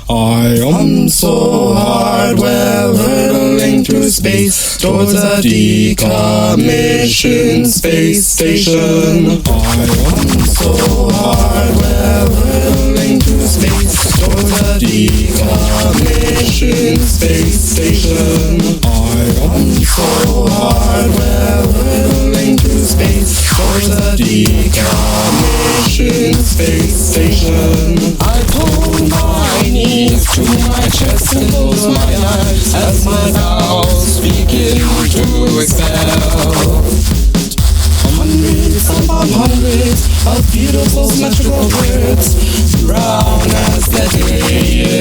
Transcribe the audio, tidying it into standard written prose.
I am so hard, well, hurtling through space towards a decommissioned space station. I am so hard, well, hurtling through space towards a decommissioned space station. I am so hard, well, hurtling through space towards a decommissioned space station. I pull my knees to my chest and close my eyes as my bowels begin to expel. Hundreds upon hundreds of beautiful symmetrical words, brown as the day